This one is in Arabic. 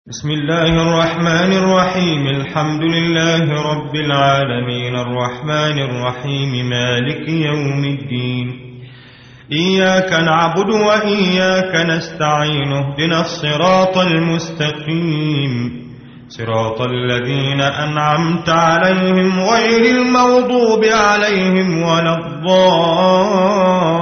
بسم الله الرحمن الرحيم. الحمد لله رب العالمين الرحمن الرحيم مالك يوم الدين. إياك نعبد وإياك نستعين. اهدنا الصراط المستقيم صراط الذين أنعمت عليهم غير المغضوب عليهم ولا الضالين.